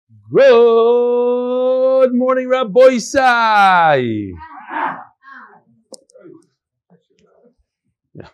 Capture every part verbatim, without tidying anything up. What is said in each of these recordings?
Good morning, Rabbi Isai. Yeah.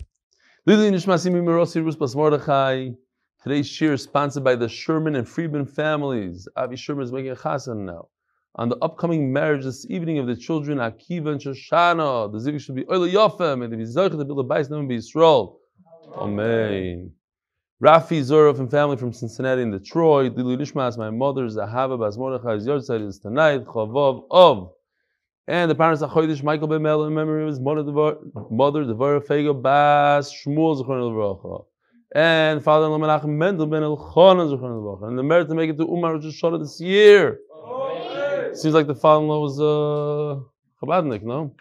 Today's shir is sponsored by the Sherman and Friedman families. Avi Sherman is making a chassan now. On the upcoming marriage this evening of the children Akiva and Shoshana, the zivug should be Oila Yofem, and the Vizaycha to build a bais Ne'em B'Yisrael. Amen. Rafi Zorov and family from Cincinnati and Detroit. Dilu Nishmas, my mother, Zahava Bas Mordechai's yard side is tonight. Chavov of. And the parents of Chodesh, Michael Ben Mel, in memory of his mother, Devorah Fega Bas Shmuel Zechron Levracha. And father-in-law Menachem Mendel Ben Elchanan Zechron Levracha. And the merit to make it to Umar Rosh Hashanah this year. Okay. Seems like the father-in-law was uh, Chabadnik, no?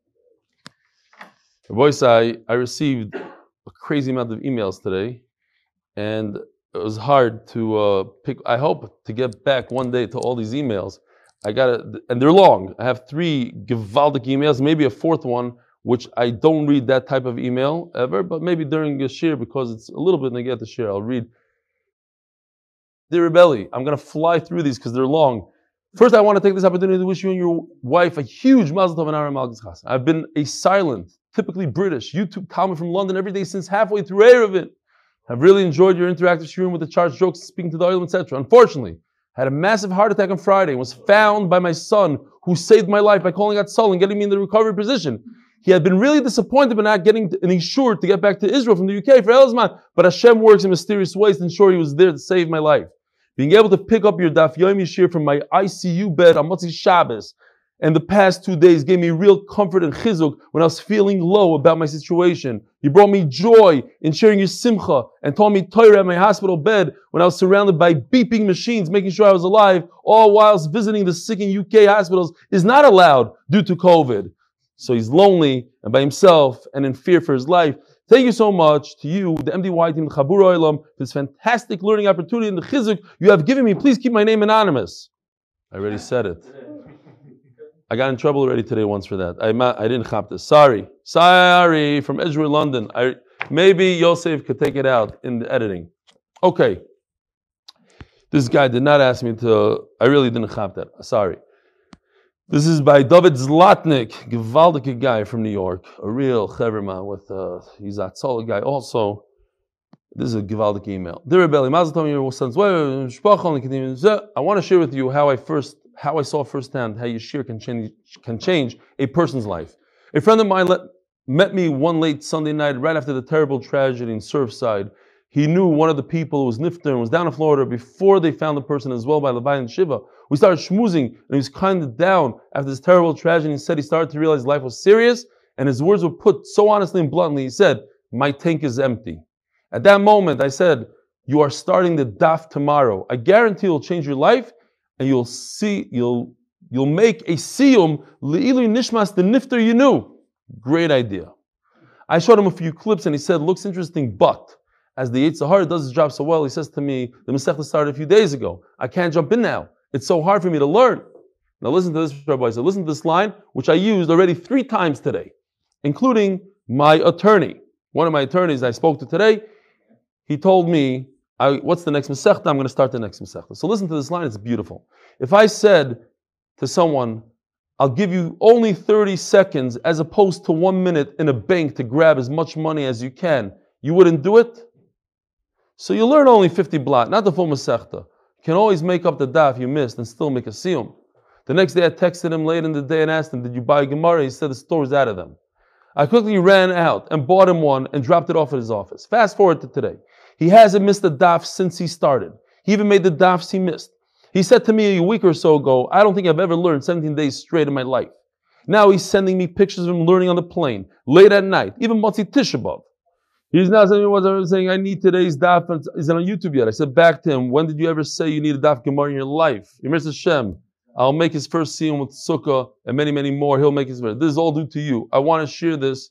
The voice I, I received a crazy amount of emails today. And it was hard to uh, pick. I hope to get back one day to all these emails. I got it, and they're long. I have three gewaldic emails, maybe a fourth one, which I don't read that type of email ever, but maybe during the shir, because it's a little bit negated the shir, I'll read. Dear Rebelli, I'm going to fly through these because they're long. First, I want to take this opportunity to wish you and your wife a huge mazel tov and Aaron Malchus Chassan. I've been a silent, typically British, YouTube comment from London every day since halfway through Erevin. I've really enjoyed your interactive shiurim with the charged jokes, speaking to the oil, et cetera. Unfortunately, I had a massive heart attack on Friday and was found by my son, who saved my life by calling out Saul and getting me in the recovery position. He had been really disappointed by not getting an insured to get back to Israel from the U K for Elzman, but Hashem works in mysterious ways to ensure he was there to save my life. Being able to pick up your Daf Yomi Yishir from my I C U bed on Motzi Shabbos and the past two days gave me real comfort and chizuk when I was feeling low about my situation. You brought me joy in sharing your simcha and taught me Torah at my hospital bed when I was surrounded by beeping machines, making sure I was alive, all whilst visiting the sick in U K hospitals is not allowed due to COVID. So he's lonely and by himself and in fear for his life. Thank you so much to you, the M D Y team, the Chabur Oilam, for this fantastic learning opportunity and the chizuk you have given me. Please keep my name anonymous. I already said it. I got in trouble already today once for that. I I didn't chop this. Sorry. Sorry, from Edgewood, London. I, maybe Yosef could take it out in the editing. Okay. This guy did not ask me to, I really didn't chop that. Sorry. This is by David Zlatnik, gewaldige guy from New York. A real cheverman with, uh, he's a solid guy. Also, this is a gewaldige email. Dear Rebelli, Mazel Tov, your sons. I want to share with you how I first How I saw firsthand how Yeshir can change, can change a person's life. A friend of mine let, met me one late Sunday night right after the terrible tragedy in Surfside. He knew one of the people who was nifter and was down in Florida before they found the person as well by Labai and Shiva. We started schmoozing and he was kind of down after this terrible tragedy. He said he started to realize life was serious and his words were put so honestly and bluntly. He said, "My tank is empty." At that moment, I said, "You are starting the daf tomorrow. I guarantee it will change your life. And you'll see, you'll you'll make a siyum le'ilu nishmas the nifter you knew." Great idea. I showed him a few clips and he said, "Looks interesting, but as the Yetzer Hara does his job so well," he says to me, "the Masechta started a few days ago. I can't jump in now. It's so hard for me to learn." Now listen to this, Rabbi. So listen to this line, which I used already three times today, including my attorney. One of my attorneys I spoke to today, he told me, I, what's the next Masechta? I'm going to start the next Masechta. So listen to this line, it's beautiful. If I said to someone, "I'll give you only thirty seconds as opposed to one minute in a bank to grab as much money as you can," you wouldn't do it? So you learn only fifty blot, not the full Masechta. You can always make up the daf you missed and still make a siyum. The next day I texted him late in the day and asked him, "Did you buy a Gemara?" He said the store's out of them. I quickly ran out and bought him one and dropped it off at his office. Fast forward to today. He hasn't missed a daf since he started. He even made the dafs he missed. He said to me a week or so ago, "I don't think I've ever learned seventeen days straight in my life." Now he's sending me pictures of him learning on the plane, late at night, even Motzi Tisha B'Av. He's now sending me what I was saying, "I need today's daf." Is it on YouTube yet? I said back to him, "When did you ever say you need a daf Gemara in your life?" Yemir Hashem, I'll make his first siyum with Sukkah and many, many more. He'll make his first. This is all due to you. I want to share this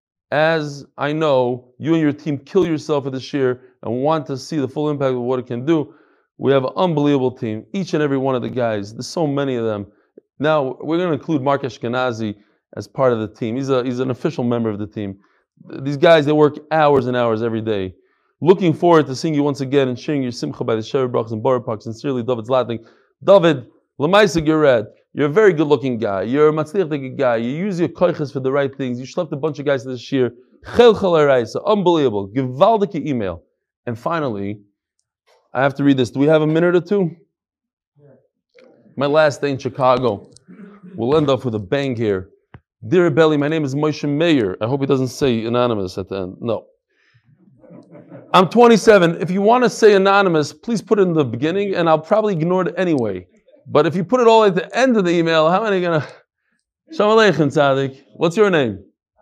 as I know you and your team kill yourself with this year and want to see the full impact of what it can do. We have an unbelievable team, each and every one of the guys. There's so many of them. Now, we're going to include Mark Ashkenazi as part of the team. He's a he's an official member of the team. These guys, they work hours and hours every day. Looking forward to seeing you once again and sharing your simcha by the Shever Brachas and Borough Park. Sincerely, David Zlatnik. David, Lamaisa Gered, you're a very good-looking guy. You're a matzliach guy. You use your koiches for the right things. You schlepped a bunch of guys to this year. Unbelievable. Gewaldike email. And finally, I have to read this. Do we have a minute or two? My last day in Chicago. We'll end off with a bang here. Dear Belly, my name is Moshe Meyer. I hope he doesn't say anonymous at the end. No. I'm twenty-seven. If you want to say anonymous, please put it in the beginning, and I'll probably ignore it anyway. But if you put it all at the end of the email, how many are going to... Shalom Aleichem, Tzadik. What's your name?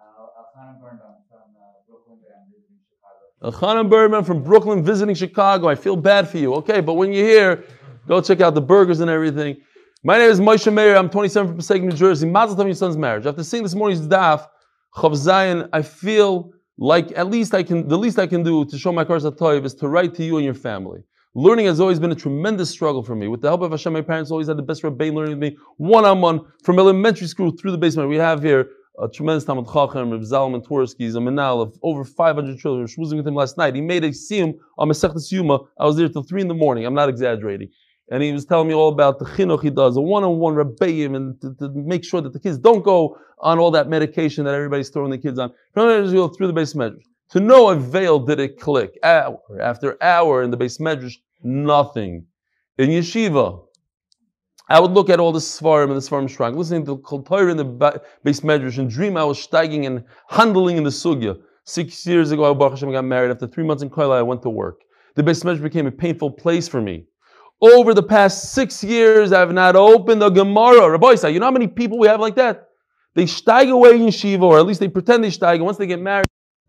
Elchanan Berman from Brooklyn visiting Chicago. I feel bad for you. Okay, but when you're here, go check out the burgers and everything. My name is Moshe Meir. I'm twenty-seven from Passaic, New Jersey. Mazel tov your son's marriage. After seeing this morning's daf, Chav Zayin, I feel like at least I can, the least I can do to show my Kars HaToiv is to write to you and your family. Learning has always been a tremendous struggle for me. With the help of Hashem, my parents always had the best Rebbein learning with me, one-on-one, from elementary school through the basement. We have here a tremendous Talmud Chacham, Reb Zalman Twersky. He's a menal of over five hundred children. I was schmoozing with him last night. He made a siyum on Masechtas Yuma. I was there till three in the morning. I'm not exaggerating. And he was telling me all about the chinuch he does, a one-on-one Rebbeim, and to, to make sure that the kids don't go on all that medication that everybody's throwing the kids on. Through the base medrash. To no avail did it click. Hour after hour in the base medrash, nothing. In yeshiva, I would look at all the Svarim and the Svarim Shrine, listening to Kol Torah in the base medrash, and dream I was steiging and handling in the sugya. Six years ago, I Baruch Hashem got married. After three months in Koila, I went to work. The base medrash became a painful place for me. Over the past six years, I have not opened a Gemara. Rabbi Isa, you know how many people we have like that? They steig away in yeshiva, or at least they pretend they steig, and once they get married,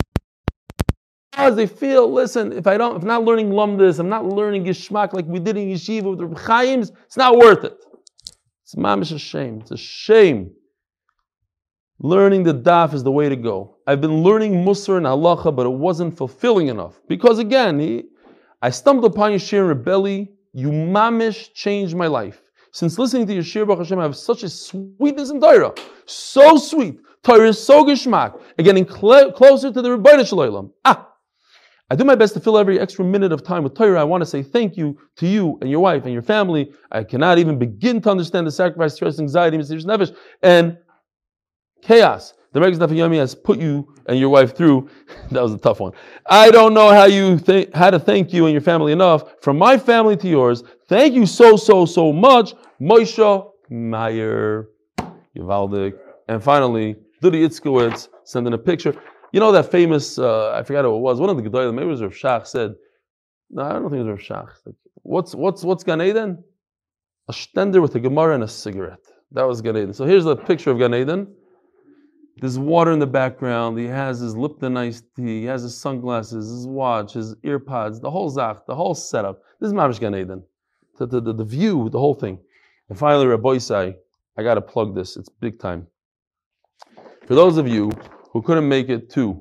they feel, listen, if I don't, if I'm not learning Lumdis, I'm not learning Gishmak like we did in yeshiva with the Chaims, it's not worth it. It's mamish a shame. It's a shame. Learning the daf is the way to go. I've been learning Musar and Halacha, but it wasn't fulfilling enough. Because again, he, I stumbled upon Yeshir and Rebelli. You mamish changed my life. Since listening to Yeshir Baruch Hashem, I have such a sweetness in Torah. So sweet. Torah is so gishmak. And getting cl- closer to the Rebbeinu Shalom. Ah! I do my best to fill every extra minute of time with Torah. I want to say thank you to you and your wife and your family. I cannot even begin to understand the sacrifice, stress, anxiety, mysterious nefesh, and chaos the Merkez Daf Yomi has put you and your wife through. That was a tough one. I don't know how you th- how to thank you and your family enough. From my family to yours, thank you so, so, so much. Moshe Meyer, Yivaldik. And finally, Dudi Itzkowitz sending a picture. You know that famous, uh, I forgot who it was, one of the Gedolim, maybe it was Rav Shach, said, no, I don't think it was Rav Shach. Like, what's what's what's Gan Eden? A stender with a Gemara and a cigarette. That was Gan Eden. So here's the picture of Gan Eden. There's water in the background. He has his Lipton iced tea. He has his sunglasses, his watch, his ear pods, the whole zach, the whole setup. This is Mamish Gan Eden. The, the, the, the view, the whole thing. And finally, Rabbi Isai, I got to plug this. It's big time. For those of you who couldn't make it to,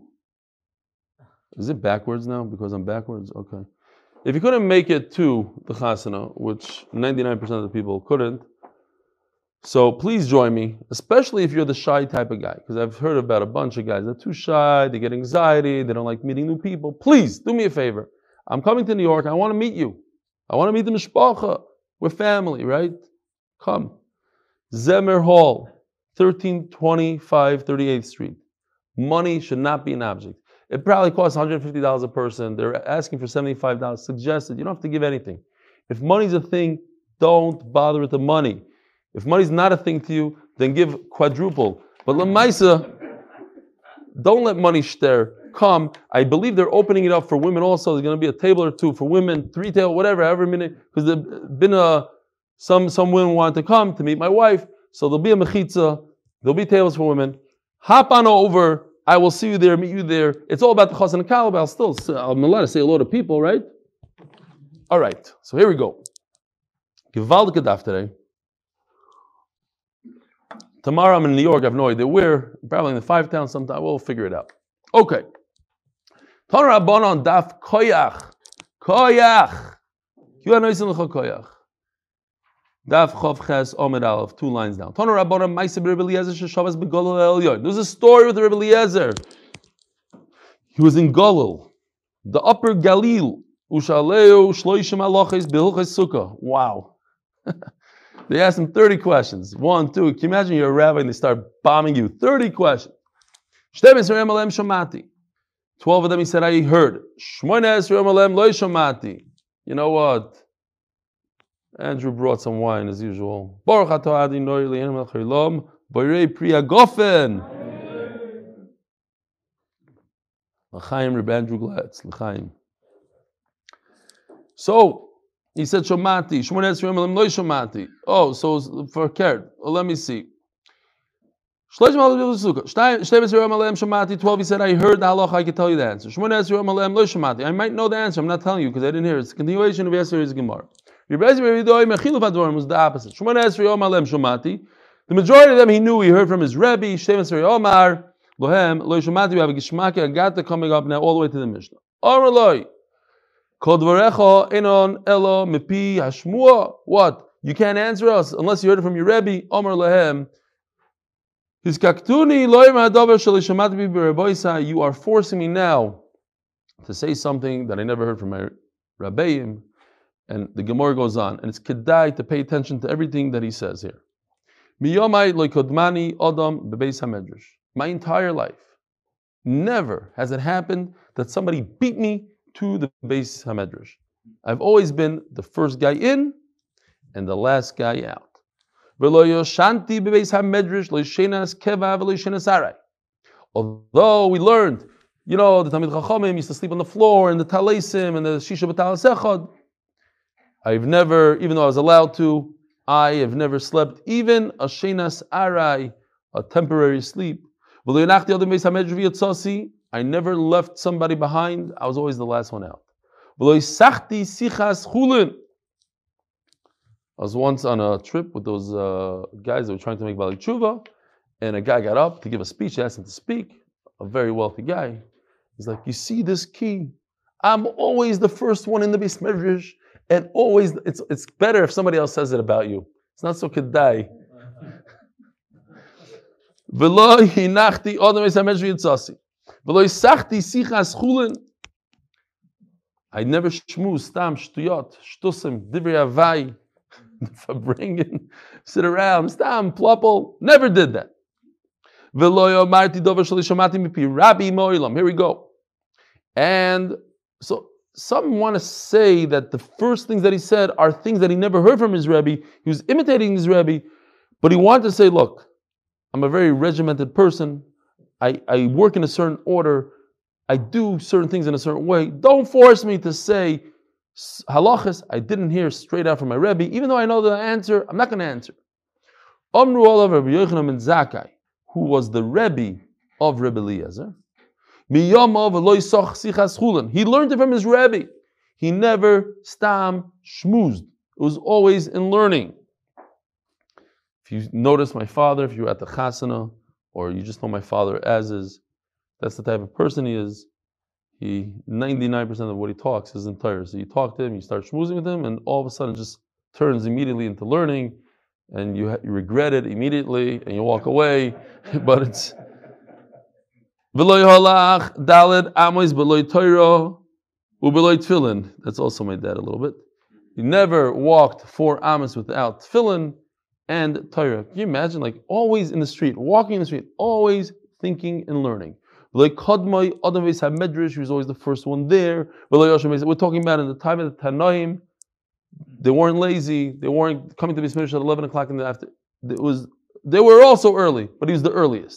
is it backwards now because I'm backwards? Okay. If you couldn't make it to the Chasana, which ninety-nine percent of the people couldn't, so please join me, especially if you're the shy type of guy, because I've heard about a bunch of guys that are too shy, they get anxiety, they don't like meeting new people. Please, do me a favor. I'm coming to New York, I want to meet you. I want to meet the Mishpacha. We're family, right? Come. Zemer Hall, thirteen twenty-five thirty-eighth Street. Money should not be an object. It probably costs one hundred fifty dollars a person. They're asking for seventy-five dollars. Suggested. You don't have to give anything. If money's a thing, don't bother with the money. If money's not a thing to you, then give quadruple. But Lamaisa, don't let money stare. Come. I believe they're opening it up for women also. There's going to be a table or two for women, three table, whatever, every minute. Because there's been a, some, some women wanted to come to meet my wife. So there'll be a mechitza. There'll be tables for women. Hop on over. I will see you there, meet you there. It's all about the Chazan and Kalab. I'll still, I'm allowed to say hello to people, right? All right. So here we go. Gewaldige daf today. Tomorrow I'm in New York. I have no idea where. Probably in the five town sometime. We'll figure it out. Okay. Tana Rabbanon daf koyach. Koyach. Koyach. Daf Chav Ches Omed Aleph, two lines down. Tana Rabbanon Ma'aseh Rebbe Eliezer Sheshavas Begolel Elyon. There's a story with Rebbe Eliezer. He was in Golul. The Upper Galil, Ushaleu Shloishim Aloches Behilches Sukkah. Wow. They asked him thirty questions. One, two. Can you imagine you're a rabbi and they start bombing you? thirty questions. Twelve of them he said, I heard. You know what? Andrew brought some wine as usual. Baruch atah Adonai Eloheinu melech haolam, borei pri hagofen. L'chaim Reb Andrew Glatz. L'chaim. So he said, Shomati. Shmoneh Esrei Yom Elem lo shomati. Oh, so for Kert. Oh, let me see. Twelve he said, I heard the halacha, I can tell you the answer. I might know the answer, I'm not telling you because I didn't hear it. It's a continuation of yesterday's Gemara. The majority of them he knew, he heard from his Rebbe, Omar, Lohem, Lo Shomati, we have a Gishmaki, Agata coming up now all the way to the Mishnah. Omar Loi, Kol Dvarecha Enon Elo Mepi Hashmua. What? You can't answer us unless you heard it from your Rebbe, Omar Lohem. You are forcing me now to say something that I never heard from my Rabbeim. And the Gemara goes on, and it's kedai to pay attention to everything that he says here. My entire life, never has it happened that somebody beat me to the Beis HaMedrash. I've always been the first guy in and the last guy out. Although we learned, you know, the Talmid Chachamim used to sleep on the floor and the Talesim and the Shisha B'Tal Sechad. I've never, even though I was allowed to, I have never slept even a Shenas Arai, a temporary sleep. I never left somebody behind. I was always the last one out. I was once on a trip with those uh, guys that were trying to make Bali Tshuva, and a guy got up to give a speech, asked him to speak, a very wealthy guy. He's like, you see this key? I'm always the first one in the Beis Medrash, and always, it's it's better if somebody else says it about you. It's not so kedai. I never shmuz, stam, shtuyot, shtusim, divrei avai, for bringing, sit around, stam, plupple, never did that. Here we go. And so some want to say that the first things that he said are things that he never heard from his Rebbe. He was imitating his Rebbe, but he wanted to say, look, I'm a very regimented person. I, I work in a certain order. I do certain things in a certain way. Don't force me to say halachas I didn't hear straight out from my Rebbe. Even though I know the answer, I'm not going to answer. Omru olav Rabbi Yochanan ben Zakkai, who was the Rebbe of Rebbe Eliezer. He learned it from his Rebbe. He never stam shmuzed. It was always in learning. If you notice my father, if you're at the chasana, or you just know my father as is, that's the type of person he is. He ninety-nine percent of what he talks is entire. So you talk to him, you start schmoozing with him, and all of a sudden it just turns immediately into learning, and you, ha- you regret it immediately, and you walk away. But it's V'loy halach daled amos b'loy Torah u'b'loy tefillin. That's also my dad a little bit. He never walked four amos without tefillin and Torah. Can you imagine, like always in the street, walking in the street, always thinking and learning. Like Kadmai Adam Beis HaMedrash, he was always the first one there. We're talking about in the time of the Tanaim, they weren't lazy. They weren't coming to Beis Medrash at eleven o'clock in the afternoon. It was they were also early, but he was the earliest.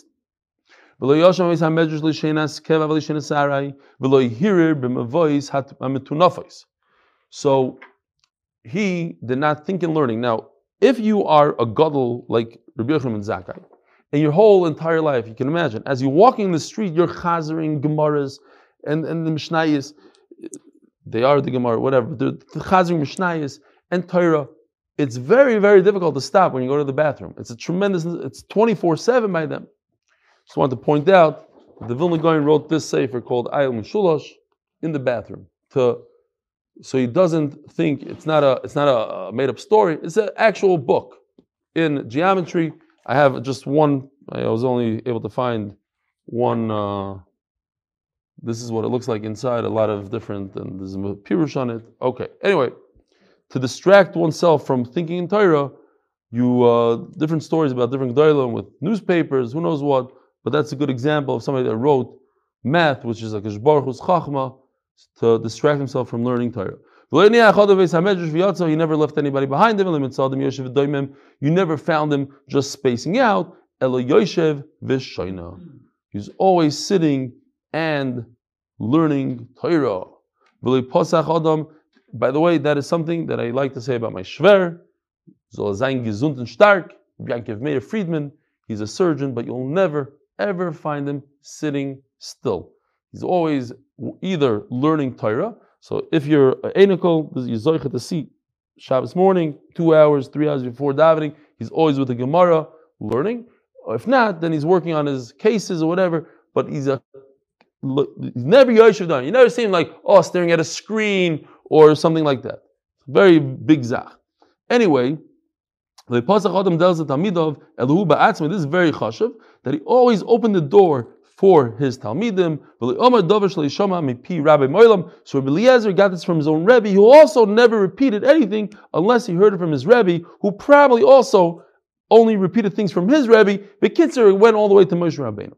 So he did not think in learning. Now, if you are a gadol like Rabbi Yochanan ben Zakkai, and your whole entire life, you can imagine, as you're walking in the street, you're chazering Gemaras and, and the Mishnayos, they are the Gemara, whatever, but the chazering Mishnayos and Torah. It's very, very difficult to stop when you go to the bathroom. It's a tremendous, it's twenty-four seven by them. Just wanted to point out that the Vilna Gaon wrote this sefer called Ayil Mishulash in the bathroom, to so he doesn't think it's not a it's not a made-up story. It's an actual book in geometry. I have just one. I was only able to find one uh, This is what it looks like inside. A lot of different, and there's a pirush on it. Okay. Anyway, to distract oneself from thinking in Torah, you uh, different stories about different gedolim with newspapers, who knows what. But that's a good example of somebody that wrote math, which is like a Baruch Hu's chachma, to distract himself from learning Torah. He never left anybody behind him. You never found him just spacing out. He's always sitting and learning Torah. By the way, that is something that I like to say about my shver. Yankiv Meir Friedman. He's a surgeon, but you'll never, ever find him sitting still. He's always either learning Torah. So if you're an enical, you're zoichet to see Shabbos morning, two hours, three hours before davening, he's always with the Gemara learning. Or if not, then he's working on his cases or whatever. But he's a he's never Yoshev done. You never see him like, oh, staring at a screen or something like that. Very big zach. Anyway, this is very chashuv, that he always opened the door for his talmidim. So Rabbi Eliezer got this from his own Rebbe, who also never repeated anything unless he heard it from his Rebbe, who probably also only repeated things from his Rebbe. Bekitzer, it went all the way to Moshe Rabbeinu.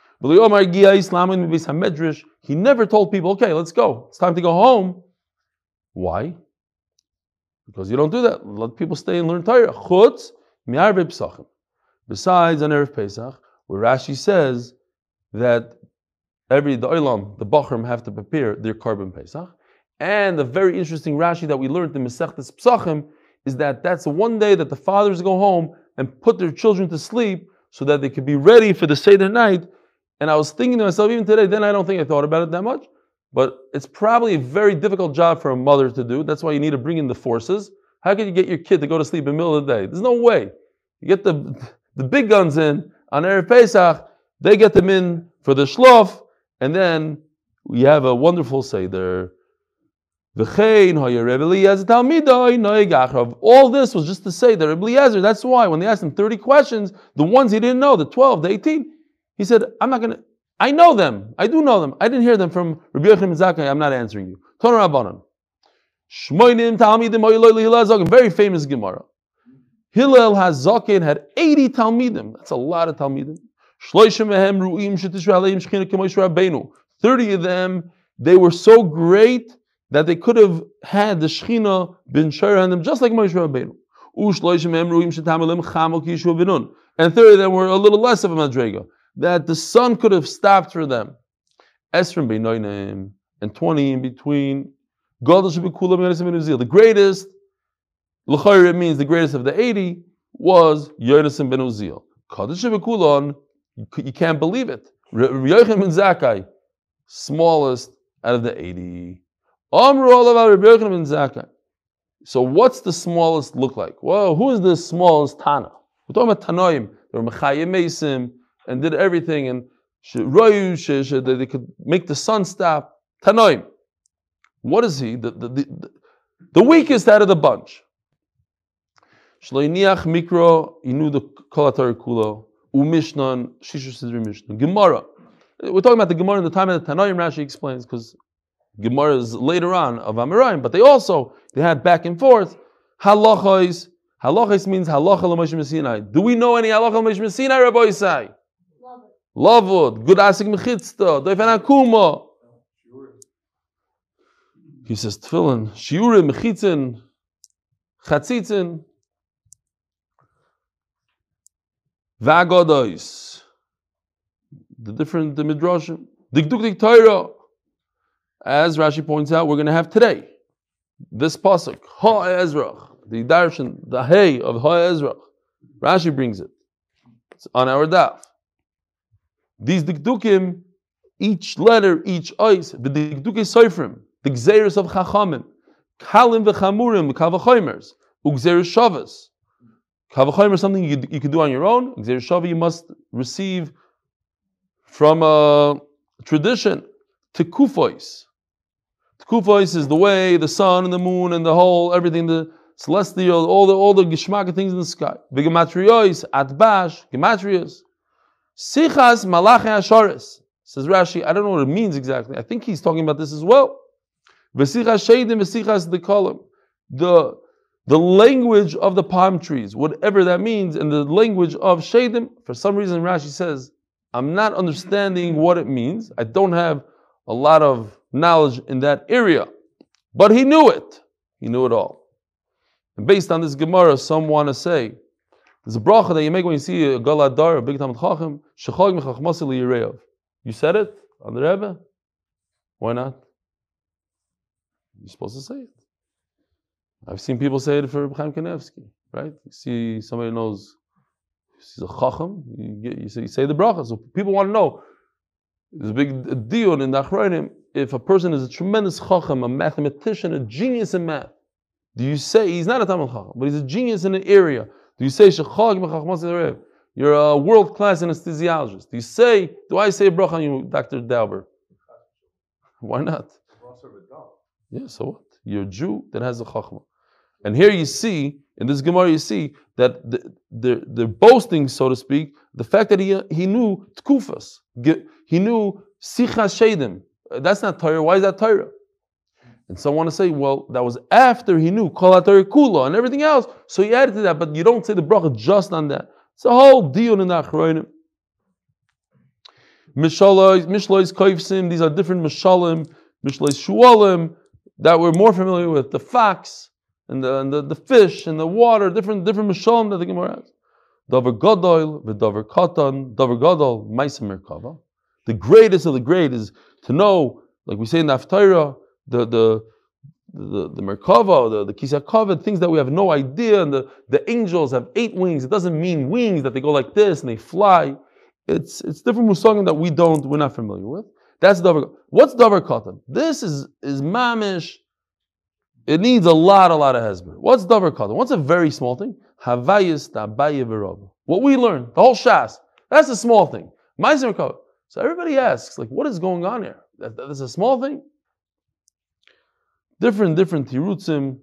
He never told people, okay, let's go. It's time to go home. Why? Because you don't do that. Let people stay and learn Torah. Chutz mi'arvei pesachim. Besides on Erev Pesach, where Rashi says that every the olam, the bachrim have to prepare their carbon Pesach. And the very interesting Rashi that we learned in Masechtas Pesachim is that that's the one day that the fathers go home and put their children to sleep so that they could be ready for the Seder night. And I was thinking to myself, even today, then I don't think I thought about it that much, but it's probably a very difficult job for a mother to do. That's why you need to bring in the forces. How can you get your kid to go to sleep in the middle of the day? There's no way. You get the the big guns in on Erev Pesach, they get them in for the shlof, and then we have a wonderful Seder. All this was just to say that Rebbe Eliezer, that's why when they asked him thirty questions, the ones he didn't know, the twelve, the eighteen, he said, I'm not going to, I know them, I do know them. I didn't hear them from Rabbi Yochanan ben Zakkai, I'm not answering you. Toner Rabbanan. Shmoinim Talmidim Oiloi Hillel Zaken, very famous Gemara. Hillel HaZaken had eighty Talmidim. That's a lot of Talmidim. Shloishim Mehem Ru'im Shetishra Aleim Shechina K'moish Rabbeinu. thirty of them, they were so great that they could have had the Shechina been Shara on them just like Moshe Rabbeinu. Ushloishim Mehem Ru'im Shetamalem Chamol Kishu Benun. And thirty of them were a little less of a Madrega, that the sun could have stopped for them. Esrim Beinoinim, and twenty in between. The greatest, l'chayr, it means the greatest of the eighty, was Yonasan ben Uziel. You can't believe it. Rabbi Yochanan ben Zakkai, smallest out of the eighty. Amru olav Rabbi Yochanan ben Zakkai. So what's the smallest look like? Well, who is the smallest Tana? We're talking about Tanoim. They were Mechayim Mesim and did everything, and Royu, they could make the sun stop. Tanoim. What is he? The, the, the, the weakest out of the bunch. Shloiniach Mikro, he knew the Kolatar Kulo, Umishnan, Shishu Sidri Mishnah. Gemara. We're talking about the Gemara in the time of the Tanoim, Rashi explains, because Gemara is later on of Amoraim, but they also, they had back and forth. Halachos. Halachos means halacha l'Moshe Sinai. Do we know any halacha l'Moshe Sinai, Rabbi Yisai? Lavud. Good asik mechitzta. Doifan akuma. He says tefillin, shiurim, mechitzin, chatzitzin, v'agodos. The different the midrashim, digduk dik Torah. As Rashi points out, we're going to have today this pasuk ha-ezrach, the darshan, the hay of ha-ezrach. Rashi brings it. It's on our daf. These digdukim, each letter, each ois, the digdukim soifrim. The gzeirus of chachamim, kalim v'chamurim, kavachoymers, ugzeirus shavas. Kavachoymer is something you, you can do on your own. Gzeirus shava you must receive from a tradition. Tekufois. Tekufois is the way, the sun and the moon and the whole, everything, the celestial, all the all the geshmaka things in the sky. V'gematriois, atbash, gematrios. Sichas malachi asharis. Says Rashi, I don't know what it means exactly. I think he's talking about this as well. V'sichas sheidim, v'sichas dekalim. The the language of the palm trees, whatever that means, and the language of sheidim. For some reason, Rashi says, I'm not understanding what it means. I don't have a lot of knowledge in that area, but he knew it. He knew it all. And based on this Gemara, some want to say there's a bracha that you make when you see a galadar, a big Talmid Chacham, shechag mechachmasi liyireyav. You said it on the Rebbe. Why not? You're supposed to say it. I've seen people say it for Chaim Kanevsky, right? You see somebody knows he's a Chacham, you, get, you, say, you say the bracha. So people want to know. There's a big deal in the Achronim. If a person is a tremendous Chacham, a mathematician, a genius in math, do you say, he's not a Talmid Chacham, but he's a genius in an area, do you say, Shechag mechachmasi liyireyav? You're a world-class anesthesiologist. Do you say, do I say a bracha on you, Doctor Dauber? Why not? Yeah, so what? You're a Jew that has a chachma. And here you see, in this Gemara you see, that the, the, they're boasting, so to speak, the fact that he, he knew tkufas. He knew sichas sheidim. That's not Torah. Why is that Torah? And some want to say, well, that was after he knew kol haTorah kula and everything else, so he added to that, but you don't say the bracha just on that. It's a whole deal in the Achronim. Mishlois, Mishlois Koifsim, these are different Mishalim, Mishlois Shualim, that we're more familiar with. The fox, and the, and the, the fish, and the water, different different Mishalim that the Gemara has. Davar Gadol, V'davar Katan, Davar Gadol, Maisa Merkava. The greatest of the great is to know, like we say in the Haftarah, the, the The, the Merkava, the, the Kisei HaKavod, things that we have no idea, and the, the angels have eight wings. It doesn't mean wings, that they go like this and they fly. It's it's different musagim that we don't, we're not familiar with. That's Davar. What's Davar Katan? This is, is mamish. It needs a lot, a lot of hezbollah. What's Davar Katan? What's a very small thing? Havayis Tabaye V'Rav. What we learn, the whole Shas, that's a small thing. Ma'aser Merkava. So everybody asks, like, what is going on here? That, that's a small thing? Different, different tirutzim.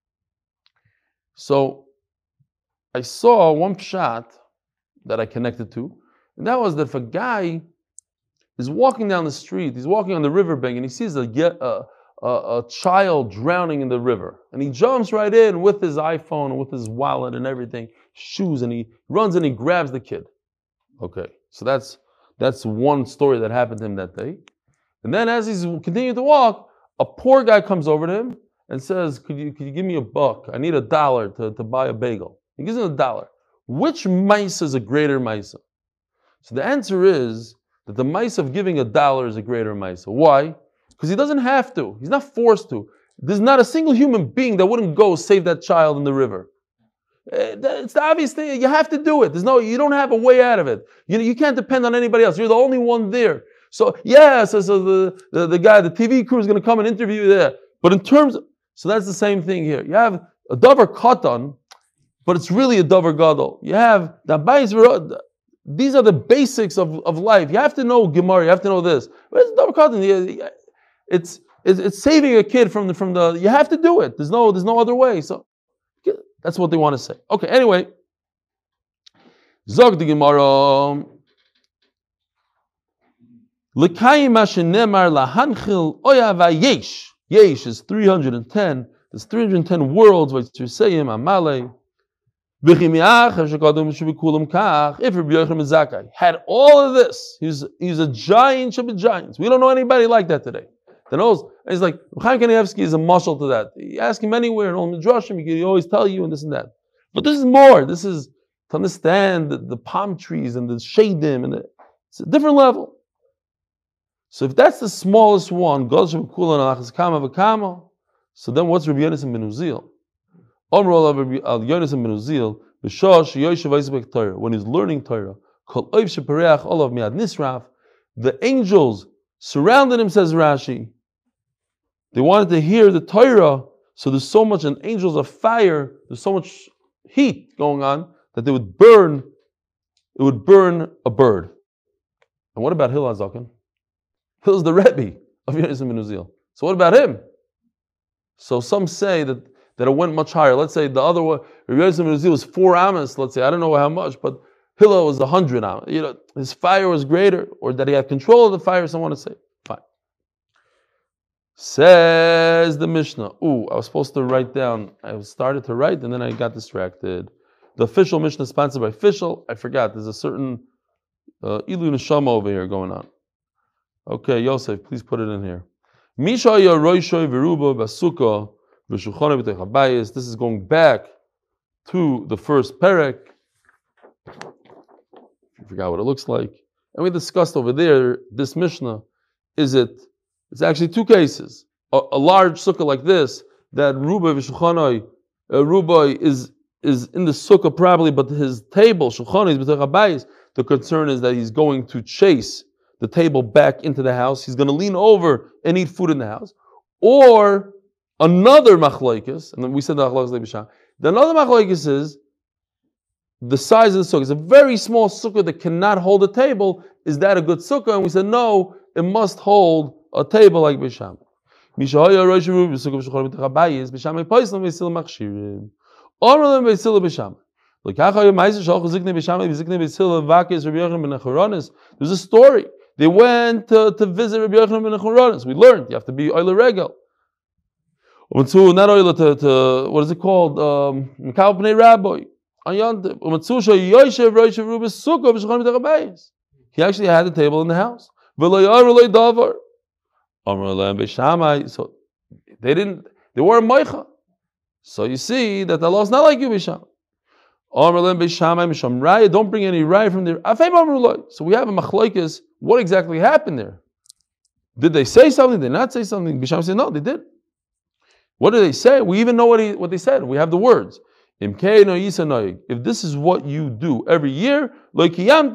So I saw one pshat that I connected to, and that was that if a guy is walking down the street, he's walking on the riverbank, and he sees a, a, a, a child drowning in the river, and he jumps right in with his iPhone and with his wallet and everything, shoes, and he runs and he grabs the kid. Okay, so that's that's one story that happened to him that day. And then as he's continuing to walk, a poor guy comes over to him and says, could you, could you give me a buck? I need a dollar to, to buy a bagel. He gives him a dollar. Which mice is a greater mice? So the answer is that the mice of giving a dollar is a greater mice. Why? Because he doesn't have to. He's not forced to. There's not a single human being that wouldn't go save that child in the river. It's the obvious thing. You have to do it. There's no, you don't have a way out of it. You know, you can't depend on anybody else. You're the only one there. So yeah, so, so the, the, the guy, the T V crew is going to come and interview you there. But in terms of, so that's the same thing here. You have a davar katan, but it's really a davar gadol. You have the bayis. These are the basics of, of life. You have to know Gemara. You have to know this. But it's davar katan. It's, it's it's saving a kid from the from the. You have to do it. There's no there's no other way. So that's what they want to say. Okay. Anyway, zog the Gemara. L'kayim mashenemar lahanchil oya vayesh. Yesh is three hundred ten. There's three hundred ten worlds. What you say him Amalei. If Rabbi Yochanan Zakkai had all of this, he's he's a giant of giants. We don't know anybody like that today. That knows. And he's like Chaim Kanievsky is a mashal to that. You ask him anywhere in all midrashim, he can always tell you and this and that. But this is more. This is to understand the, the palm trees and the shadim and the, it's a different level. So if that's the smallest one, so then what's Rabbi Yonasan ben Uzziel? When he's learning Torah, the angels surrounded him, says Rashi. They wanted to hear the Torah, so there's so much, and angels of fire, there's so much heat going on that they would burn, it would burn a bird. And what about Hillel HaZaken? Hillel's the Rebbe of Yonasan ben Uzziel. So what about him? So some say that, that it went much higher. Let's say the other one, Rabbi Yonasan ben Uzziel was four amas, let's say, I don't know how much, but Hillel was a hundred amas. You know, his fire was greater, or that he had control of the fire. Someone to say, fine. Says the Mishnah. Ooh, I was supposed to write down. I started to write, and then I got distracted. The official Mishnah is sponsored by official. I forgot. There's a certain uh, Ilu Neshama over here going on. Okay, Yosef, please put it in here. Misha Roishoy Veruba Basuka V'Shuchona B'Tech Habayis. This is going back to the first perek. I forgot what it looks like. And we discussed over there, this Mishnah, is it, it's actually two cases. A, a large sukkah like this, that Rubai V'Shuchonoi, uh, Rubai is, is in the sukkah probably, but his table, Shuchonoi, B'Tech Habayis, the concern is that he's going to chase the table back into the house. He's going to lean over and eat food in the house. Or another machlokes, and then we said the machlokes leibisham. The another machlokes is the size of the sukkah. It's a very small sukkah that cannot hold a table. Is that a good sukkah? And we said no, it must hold a table like bisham. There's a story. They went to, to visit Rabbi Yochanan ben Choranis. We learned you have to be oile regel. Not oile to, to what is it called? Um, Rabbi. He actually had the table in the house. So they didn't. They weren't moicha. So you see that the law is not like you, Bisham. Don't bring any raya from there. So we have a machlokes. What exactly happened there? Did they say something? Did they not say something? Bisham said, no, they did. What did they say? We even know what, he, what they said. We have the words. If this is what you do every year, then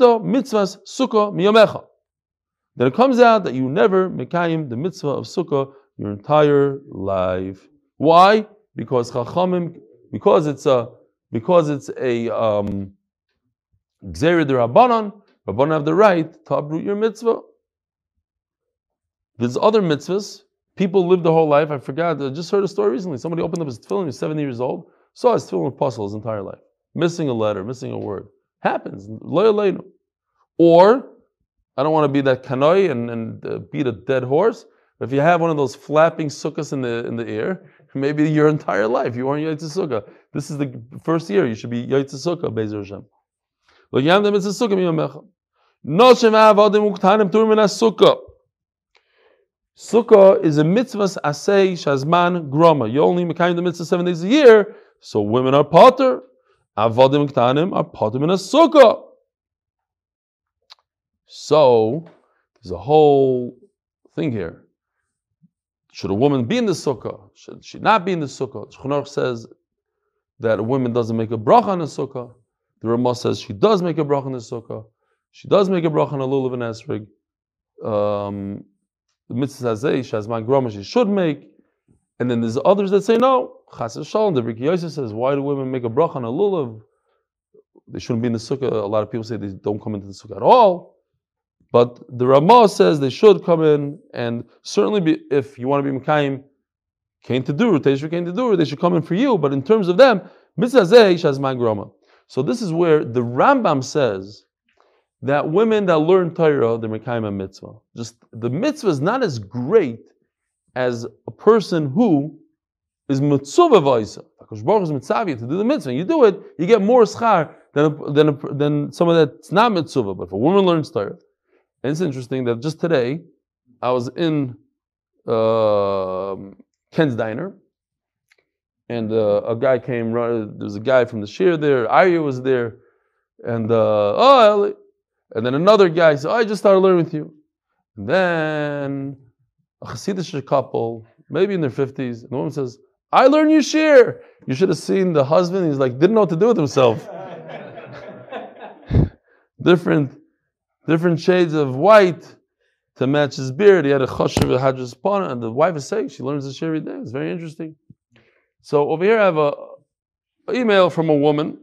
it comes out that you never mekayim the mitzvah of sukkah your entire life. Why? Because chachamim, because it's a because it's a um, gzeira d'Rabbanan. Rabbanan have the right to uproot your mitzvah. There's other mitzvahs. People live their whole life. I forgot. I just heard a story recently. Somebody opened up his tefillin. He was seventy years old. Saw his tefillin apostle his entire life. Missing a letter, missing a word. Happens. Or, I don't want to be that kanoi and, and uh, beat a dead horse. But if you have one of those flapping sukkahs in the in the air, maybe your entire life you aren't Yaitz Sukkah. This is the first year you should be Yaitz Sukkah, Bezer Hashem. Sukkah is a mitzvah asay shazman groma. You only make the mitzvah seven days a year, so women are potter. Avodim ktanim are potter in a sukkah. So there's a whole thing here. Should a woman be in the sukkah? Should she not be in the sukkah? Shulchan Aruch says that a woman doesn't make a bracha on the sukkah. The Ramah says she does make a bracha on the sukkah. She does make a bracha on a lulav and esrog. Um, the mitzvah says shazman groma she should make, and then there's others that say no. Chas v'shalom. The Riki Yosef says, why do women make a bracha on a lulav? They shouldn't be in the sukkah. A lot of people say they don't come into the sukkah at all. But the Ramah says they should come in, and certainly be, if you want to be Mekayim, came to do, Teishva came to do, they should come in for you. But in terms of them, mitzvah zeh shazman groma. So this is where the Rambam says that women that learn Torah, they're Mekayim a mitzvah. Just the mitzvah is not as great as a person who is mitzvah v'isa. Because Baruch is mitzvah to do the mitzvah. You do it, you get more schar than than than someone that's not mitzvah. But if a woman learns Torah. And it's interesting that just today, I was in uh, Ken's Diner, and uh, a guy came, there was a guy from the shir there, Arya was there, and uh, oh, Eli. And then another guy said, oh, I just started learning with you. And then a Hasidic couple, maybe in their fifties, and the woman says, I learned you shir. You should have seen the husband, he's like, didn't know what to do with himself. Different. Different shades of white to match his beard. He had a chashiv, a hadras pana, and the wife is saying she learns this every day. It's very interesting. So over here I have a, a email from a woman,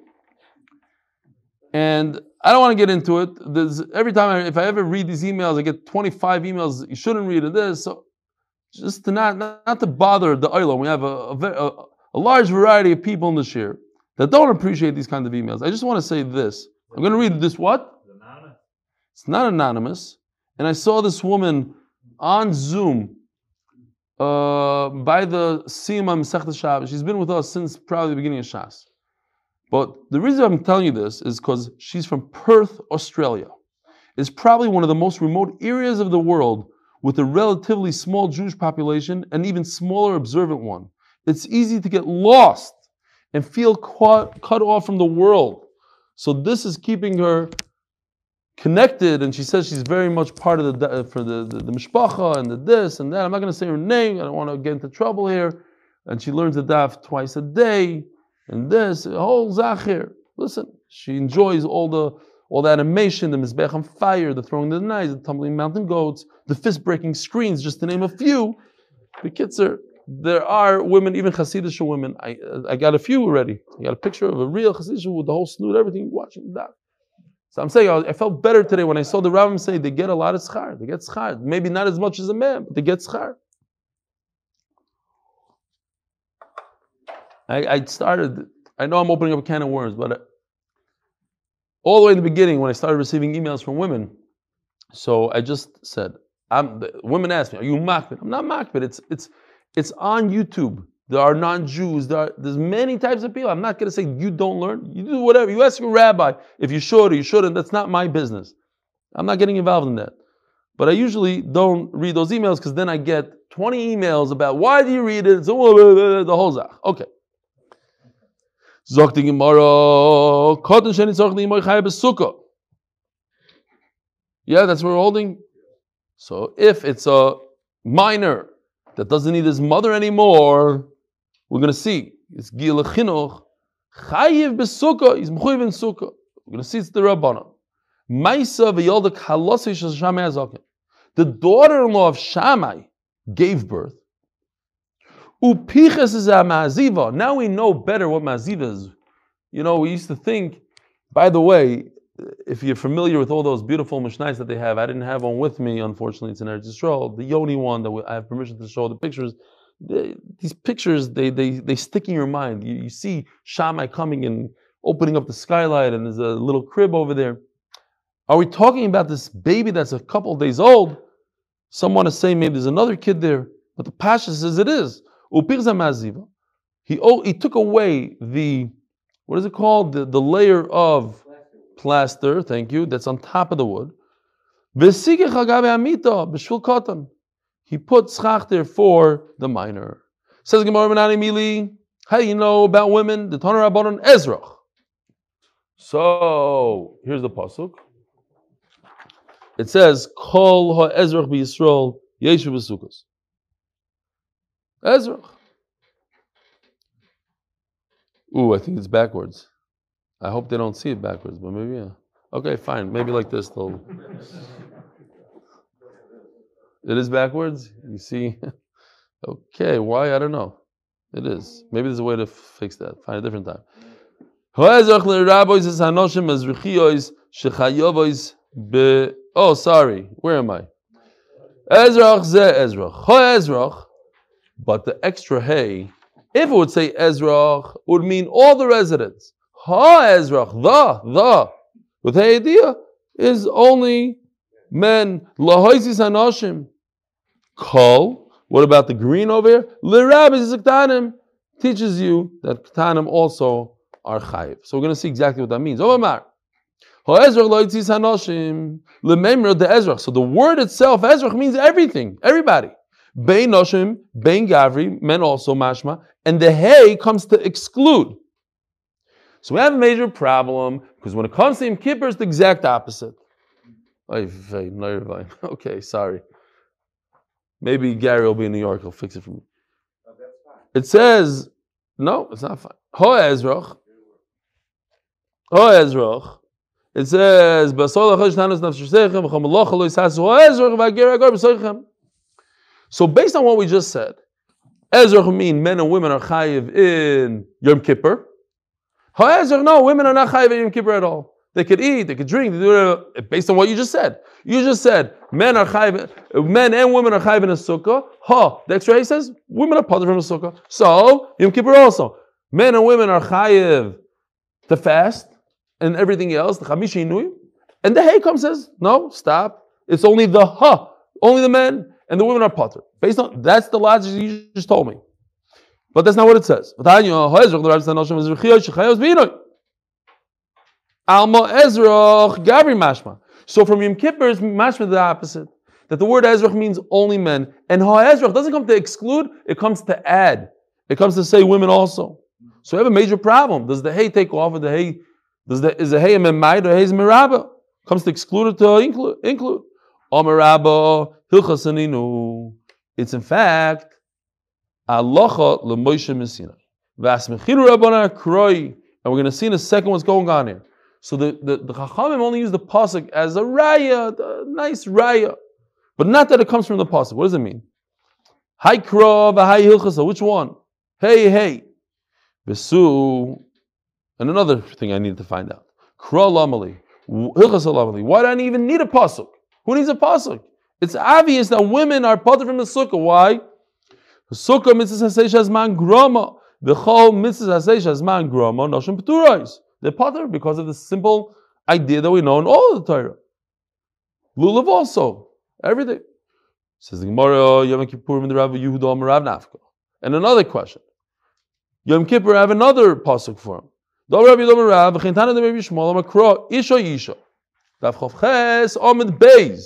and I don't want to get into it. There's, every time, I, if I ever read these emails, I get twenty-five emails. You shouldn't read it. This, so just to not, not not to bother the olam. We have a, a, a, a large variety of people in the shir that don't appreciate these kinds of emails. I just want to say this. I'm going to read this what? It's not anonymous. And I saw this woman on Zoom uh, by the Siyama Masechta Shabbos. She's been with us since probably the beginning of Shas. But the reason I'm telling you this is because she's from Perth, Australia. It's probably one of the most remote areas of the world with a relatively small Jewish population and even smaller observant one. It's easy to get lost and feel cut, cut off from the world. So this is keeping her connected, and she says she's very much part of the for the, the, the mishpacha and the this and that. I'm not going to say her name. I don't want to get into trouble here. And she learns the daf twice a day, and this a whole zachir. Listen, she enjoys all the all the animation, the mizbech on fire, the throwing the knives, the tumbling mountain goats, the fist breaking screens, just to name a few. The kitzur, there are women, even Hasidic women. I I got a few already. I got a picture of a real Hasidic with the whole snoot, everything, watching that. So I'm saying I felt better today when I saw the rabbis say they get a lot of schar. They get schar. Maybe not as much as a man, but they get schar. I, I started, I know I'm opening up a can of worms, but all the way in the beginning when I started receiving emails from women, so I just said, I'm, the women ask me, are you makbid? I'm not makbid. It's, it's, it's on YouTube. There are non-Jews. There are, there's many types of people. I'm not going to say you don't learn. You do whatever. You ask your rabbi if you should or you shouldn't. That's not my business. I'm not getting involved in that. But I usually don't read those emails because then I get twenty emails about why do you read it? So the whole zach. Okay. Yeah, that's what we're holding. So if it's a minor that doesn't need his mother anymore, we're going to see. It's Gil Chinuch. Chayiv b'sukkah. He's mechuyev in sukkah. We're going to see it's the Rabbanan. Maisa v'yolda kalosei shel Shammai HaZaken. The daughter-in-law of Shammai gave birth. Upiches is a ma'aziva. Now we know better what ma'aziva is. You know, we used to think, by the way, if you're familiar with all those beautiful mishnayos that they have, I didn't have one with me, unfortunately, it's in Eretz Yisrael, the Yoni one that I have permission to show the pictures. They, these pictures, they, they, they stick in your mind. You, you see Shammai coming and opening up the skylight, and there's a little crib over there. Are we talking about this baby that's a couple of days old? Some want to say maybe there's another kid there, but the Pasha says it is. He, oh, he took away the, what is it called? The, the layer of plaster, thank you, that's on top of the wood. He put schach there for the minor. Says Gemara Benani Mili, how do you know about women? The Tanur Rabbanon Ezrach. So here's the pasuk. It says, Kol ha'ezrach b'Yisrael yeshu b'sukkos. Ezrach. Ooh, I think it's backwards. I hope they don't see it backwards, but maybe yeah. Okay, fine. Maybe like this though. It is backwards? You see? Okay, why? I don't know. It is. Maybe there's a way to fix that. Find a different time. Oh, sorry. Where am I? Ezrach ze Ezrach. Ha Ezrach. But the extra hey, if it would say Ezrach, it would mean all the residents. Ha Ezrach, the, the, with the idea is only men. Lahoisis hanoshim. Kol. What about the green over here? L'rabbis ktanim teaches you that ktanim also are chayiv. So we're going to see exactly what that means. Omar. Ha Ezrach lahoisis hanoshim. L'memra de Ezrach. So the word itself, Ezrach, means everything, everybody. Bein noshim, bein gavri, men also mashma, and the hey comes to exclude. So we have a major problem, because when it comes to Yom Kippur, it's the exact opposite. Okay, sorry. Maybe Gary will be in New York, he'll fix it for me. Oh, that's fine. It says, no, it's not fine. Ho Ezrach. Ho Ezrach. It says, so based on what we just said, Ezrach mean men and women are chayiv in Yom Kippur. Ha'ezrach, no, women are not chayiv in Yom Kippur at all. They could eat, they could drink, they do whatever, based on what you just said. You just said men are chayiv, men and women are chayiv in a sukkah. Ha, the extra says women are part from a sukkah. So Yom Kippur also, men and women are chayiv to fast. and everything else, the chamisha inuyim, and the hey comes says, no, stop. It's only the ha, only the men, and the women are potter. Based on that's the logic you just told me. But that's not what it says. Alma Ezrach Gabri Mashma. So from Yom Kippur is Mashma the opposite. That the word Ezrach means only men. And Ha Ezrach doesn't come to exclude, it comes to add. It comes to say women also. So we have a major problem. Does the hay take off or the hay, does the, is the hay a Memmaid or hay is Merabah? Comes to exclude or to include. include. Amarabah Hilchasaninu. It's in fact Alocha L'Moshe Messina. Vasmechiru Rabbana Kroi. And we're going to see in a second what's going on here. So the, the, the Chachamim only use the pasuk as a raya, a nice raya. But not that it comes from the pasuk. What does it mean? Hai Kra v'hai Hilchasa. Which one? Hey, hey. Besu. And another thing I needed to find out. Kra Lamali. Hilchasa Lamali. Why do I even need a pasuk? Who needs a pasuk? It's obvious that women are potter from the sukkah. Why? The sukkah mitzvah hasei shazman grama. The chol mitzvah hasei shazman grama. Noshim peturais. They're potter because of the simple idea that we know in all of the Torah. Lulav also. Everything. Says the Gemara, Yom Kippur in the Rav Yehuda Amar Rav Nafka. And another question. Yom Kippur, I have another pasuk for him. Dom Rav Yehuda Amar Rav, V'chintana de Rav Yishmael Amar Kra, Isha Isha. Dav Chav Ches, Amid Beis.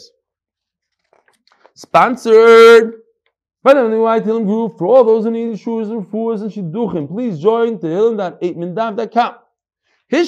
Sponsored by the White Hillen Group for all those who need shurs and furs and shidduchim. Please join the Hillen dot eight mindav dot com. When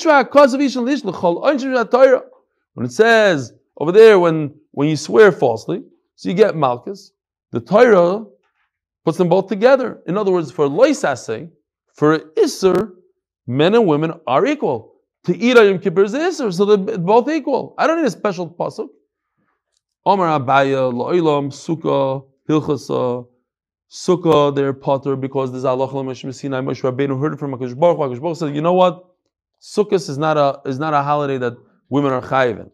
it says over there, when, when you swear falsely, so you get malchus, the Torah puts them both together. In other words, for loisase, for isser, men and women are equal. To eat Yom Kippur is isser, so they're both equal. I don't need a special pasuk. Omar Abaya, Lo'ilam, Sukkah, Hilchasa, Sukkah, they're potter because there's Allah Moshe Messina. Moshe Rabbeinu heard it from HaKadosh Baruch Hu. HaKadosh Baruch Hu said, you know what? Sukkot is not a is not a holiday that women are chayiv.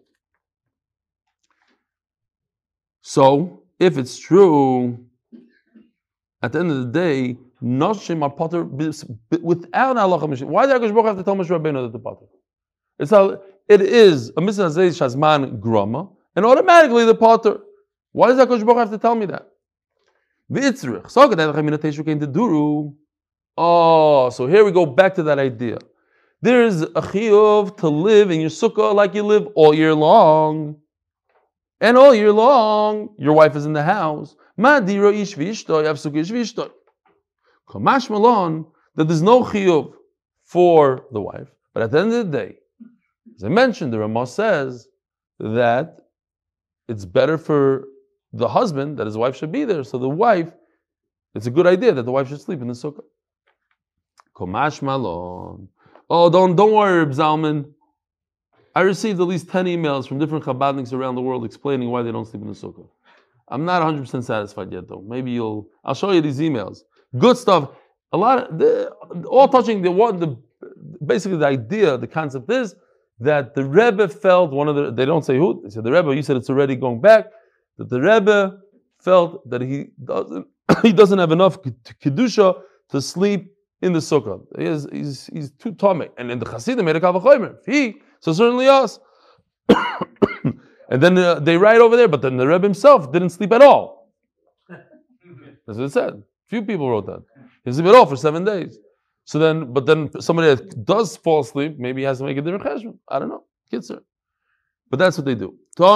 So, if it's true, at the end of the day, noshim are potter without Allah Moshe. Why did HaKadosh Baruch Hu have to tell Moshe Rabbeinu that the potter? It's a, it is a mitzvah zeh shazman grama, and automatically the potter. Why does HaKadosh Baruch Hu have to tell me that? V'itzrich. So that chaminateshu came to duru. Oh, so here we go back to that idea. There's a chiyuv to live in your sukkah like you live all year long. And all year long, your wife is in the house. Ma dira ish v'ishto, you have sukkah ish v'ishto. Kamash malon, that there's no chiyuv for the wife. But at the end of the day, as I mentioned, the Ramah says that it's better for the husband that his wife should be there. So the wife, it's a good idea that the wife should sleep in the sukkah. Kamash malon. Oh, don't don't worry, Reb Zalman. I received at least ten emails from different Chabadniks around the world explaining why they don't sleep in the sukkah. I'm not one hundred percent satisfied yet, though. Maybe you'll. I'll show you these emails. Good stuff. A lot of the, all touching the what the basically the idea, the concept is that the Rebbe felt one of the. They don't say who. They said the Rebbe. You said it's already going back. That the Rebbe felt that he doesn't he doesn't have enough kedusha to sleep in the sukkah. He is, he's, he's too tummy. And in the Hasidim made a kavachomer. He, so certainly us. And then uh, they write over there, but then the Rebbe himself didn't sleep at all. That's what it said. Few people wrote that. He didn't sleep at all for seven days. So then, but then somebody that does fall asleep, maybe he has to make a different cheshbon. I don't know. Kitzer. But that's what they do.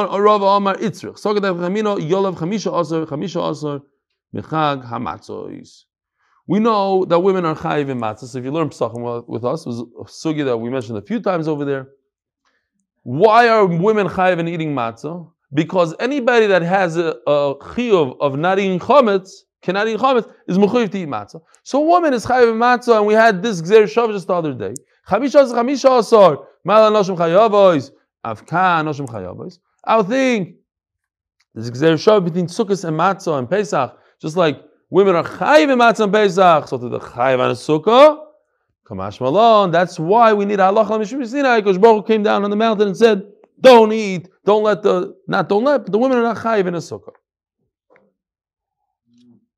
We know that women are chayiv in matzah. So if you learn Pesachim with us, it was a sugya that we mentioned a few times over there. Why are women chayiv in eating matzah? Because anybody that has a, a chiyuv of not eating chametz, cannot eat chametz, is mechuyev to eat matzah. So a woman is chayiv in matzah, and we had this gzer shav just the other day. Chamisha chamisha asar, mala noshim chayavois, avkan noshim chayavois. I would think this gzer shav between sukkos and matzah and Pesach, just like women are chayiv in matzah and Pesach, so to the chayiv on a sukkah, kamash malon. That's why we need halacha mishum Sinai, because Baruch came down on the mountain and said, "Don't eat, don't let the not don't let, but the women are not chayiv in a sukkah."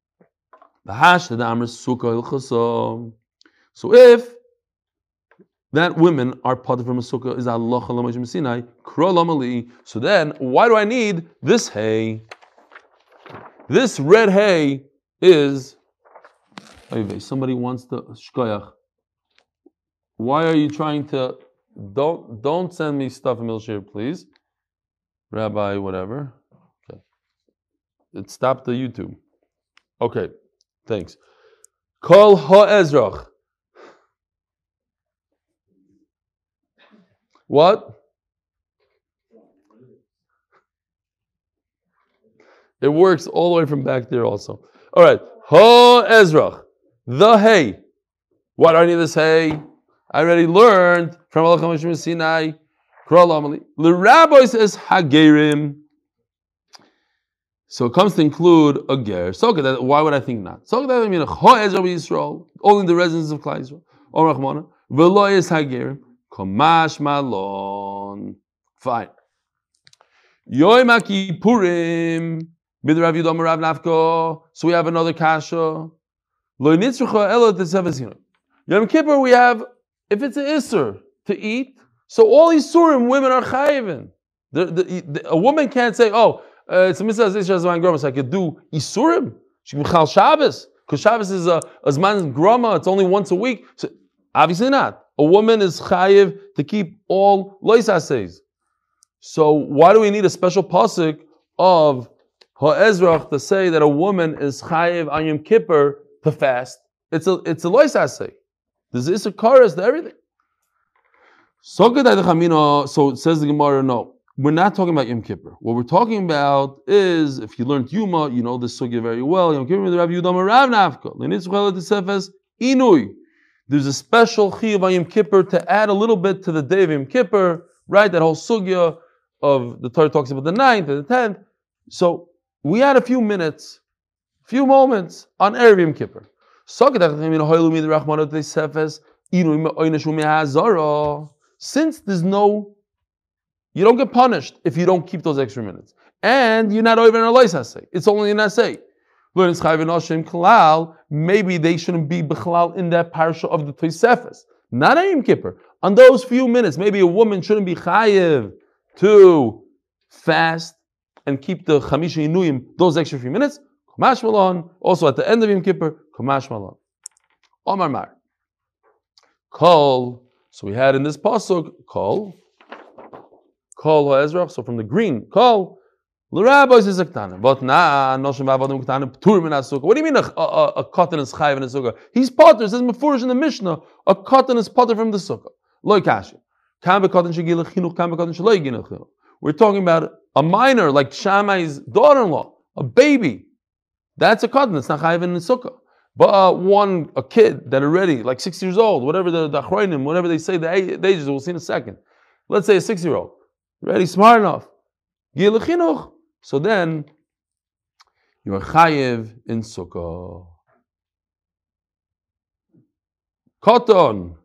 So if that women are part from a sukkah is Allah Moshe Sinai. So then, why do I need this hay? This red hay is. Somebody wants to shkoyach. Why are you trying to? Don't don't send me stuff in Milshir, please. Rabbi, whatever. Okay. It stopped the YouTube. Okay. Thanks. Kol ha'ezrach. What? It works all the way from back there also. All right. Ha'ezrach. The hay. Why do I need this hay? I already learned from Allah Moshe Sinai. The rabbi says hagerim. So it comes to include a ger. So why would I think not? So that I mean ha'ezrach Yisrael, only the residents of Klal Yisrael. Or Rachmana. V'lo is hagerim. Kamash malon. Fine. Yom Kippurim. Bid Rav Yudam Rav Nafko. So we have another kasha. Lo nitzrucha elo t'sevas. Yom Kippur we have. If it's an Isser to eat, so all Isurim women are chayivin. The, the, the, a woman can't say, oh, uh, it's a mitzvah Isser Zman Groma, so I could do Isurim. She can chal Shabbos, because Shabbos is a, a Zman Groma, it's only once a week. So obviously not. A woman is chayiv to keep all lois aseis. So why do we need a special pasuk of ha'ezrach to say that a woman is chayiv on Yom Kippur to fast? It's a it's a lois asei. There's Issa Karas to everything. So so says the Gemara, no, we're not talking about Yom Kippur. What we're talking about is, if you learned Yuma, you know this sugya very well. Yom Kippur, the Rav Yudam Rav Nafka. Inui. There's a special chiyuv on Yom Kippur to add a little bit to the day of Yom Kippur, right? That whole sugya of the Torah talks about the ninth and the tenth. So we had a few minutes, few moments on Erev Yom Kippur. Since there's no, you don't get punished if you don't keep those extra minutes. And you're not over in a lois asay. It's only an asay. Maybe they shouldn't be b'chalal in that parsha of the Tosefes. Not a Yom Kippur. On those few minutes, maybe a woman shouldn't be chayiv to fast and keep the chamisha inuyim, those extra few minutes. Kamash malon. Also at the end of Yom Kippur, Kamash malon. Omar mar. Kol. So we had in this pasuk kol. Kol ha'ezrach. So from the green kol. L'rabbos is a ketana. But na noshim v'avadim ketana p'tur min ha'sukkah. What do you mean a, a, a cotton is chayiv in a sukkah? He's potter. It says mefurish in the Mishnah. A cotton is potter from the sukkah. Lo kashi. Kam be'cotton shegil chinuch. Kam be'cotton shelo yigin chinuch. We're talking about a minor like Shammai's daughter-in-law, a baby. That's a cotton. It's not chayiv in the sukkah. But uh, one, a kid that already, like six years old, whatever the the achronim, whatever they say, the ages, we'll see in a second. Let's say a six-year-old, already smart enough. Gil chinuch. So then, you are chayiv in sukkah. Cotton.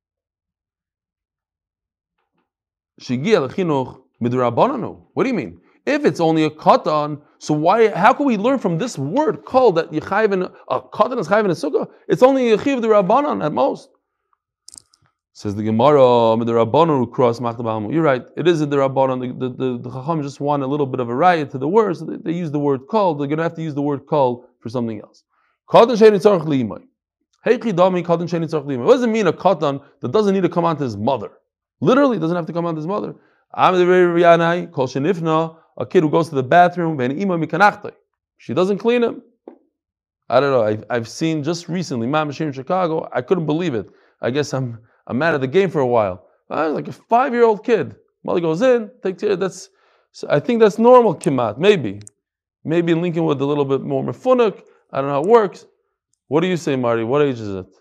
Shigil chinuch midrabananu. What do you mean? If it's only a cotton, so why? How can we learn from this word called that yichayiv in a cotton is chayiv in a sukkah? It's only a chiv the rabbanon at most. Says the Gemara, the rabbanon cross machtabamu. You're right. It is in the rabbanon. The the, the, the chacham just want a little bit of a riot to the word, so they, they use the word called. They're going to have to use the word called for something else. Cotton shein tzarich limay. Heichi dami cotton shein tzarich limay. What does it mean a cotton that doesn't need to come onto his mother? Literally, doesn't have to come onto his mother. I'm the very riyanai kol shenifna. A kid who goes to the bathroom, she doesn't clean him. I don't know. I've, I've seen just recently, Ma'am Mashir in Chicago. I couldn't believe it. I guess I'm I'm mad at the game for a while. I was like a five-year-old kid. Mother goes in, takes it. That's I think that's normal kimat. Maybe, maybe in Lincolnwood a little bit more mefunuk. I don't know how it works. What do you say, Marty? What age is it?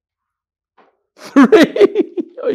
Three.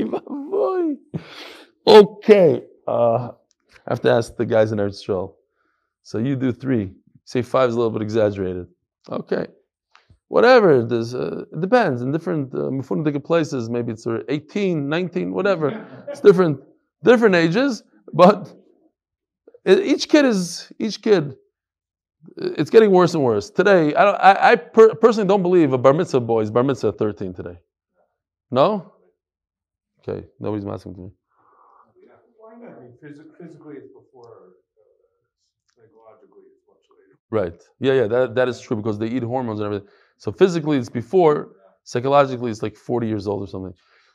Okay. Uh, I have to ask the guys in Eretz Yisrael. So you do three. Say five is a little bit exaggerated. Okay. Whatever. There's, uh, it depends. In different uh, places, maybe it's eighteen, nineteen, whatever. It's different different ages. But it, each kid is, each kid, it's getting worse and worse. Today, I, don't, I, I per, personally don't believe a bar mitzvah boy is bar mitzvah thirteen today. No? Okay, nobody's asking to me. I mean, phys- physically it's before, uh, psychologically it's much later. Right. Yeah, yeah, that, that is true because they eat hormones and everything. So physically it's before, psychologically it's like forty years old or something.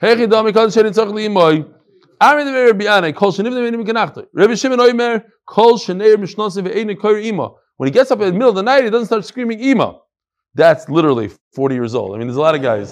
When he gets up in the middle of the night, he doesn't start screaming Ima. That's literally forty years old. I mean, there's a lot of guys.